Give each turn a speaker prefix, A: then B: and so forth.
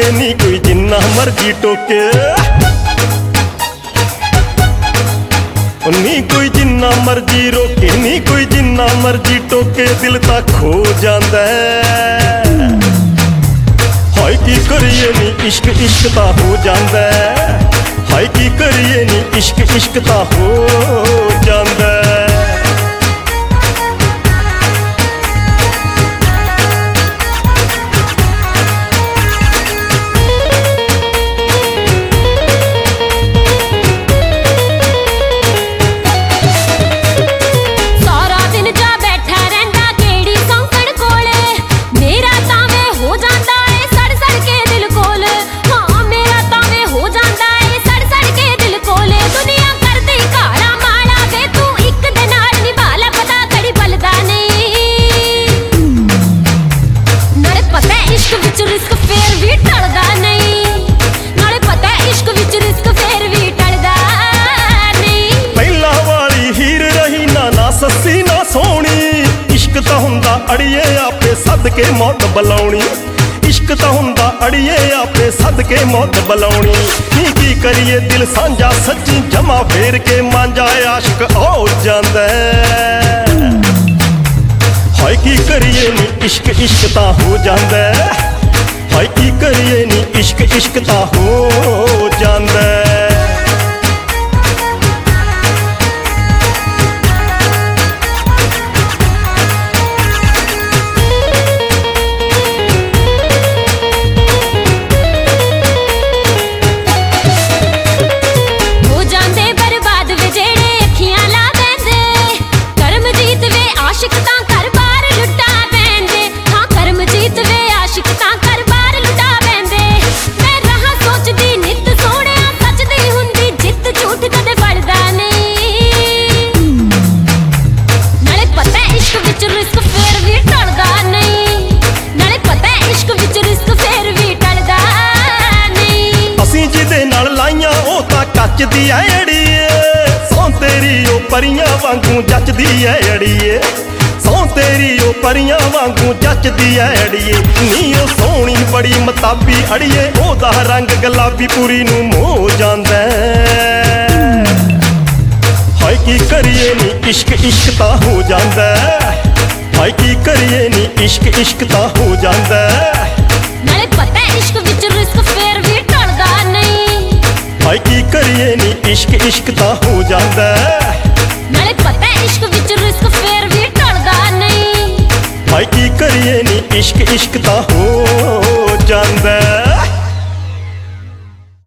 A: करिए नी कोई जिन्ना मर्जी टोके, नी कोई जिन्ना मर्जी रोके, नी कोई जिन्ना मर्जी टोके, दिल तां खो जांदा है। हाय की करिए नी इश्क इश्क तां हो जांदा है, हाय की करिए नी इश्क इश्क तां हो जांदा है। सस्सी ना सोनी इश्क तां हुंदा अड़िए आपे सदके मौत बुलाउणी, इश्क तां हुंदा अड़िए आपे सदके मौत बुलाउणी। की करिए दिल सांझा सच्ची जमा फेर के मांझा आशिक हो जांदा है। हाय की करिए नी इश्क इश्क तां हो जांदा है, हाय की करिए नी इश्क इश्क तां हो जांदा है। जचदी है अड़िए सौं तेरी ओ परियां वांगू जचदी है अड़िए, सौं तेरी ओ परियां वांगू जचदी है अड़िए। नी ओ सोहनी बड़ी मताबी अड़िए, ओदा रंग गुलाबी पूरी नूं मोह जांदा है। हाय की करिए नी इश्क इश्क तां हो जांदा है, हाय की करिए नी इश्क इश्क तां हो जांदा है।
B: नाले पता इश्क विच रिस्क फेर भी टलदा नहीं,
A: हाय की करिए नी इश्क इश्क तां हो जांदा है।
B: नाले पता इश्क विच रिस्क फेर भी टलदा नहीं,
A: हाय की करिए नी इश्क इश्क तां हो जांदा है।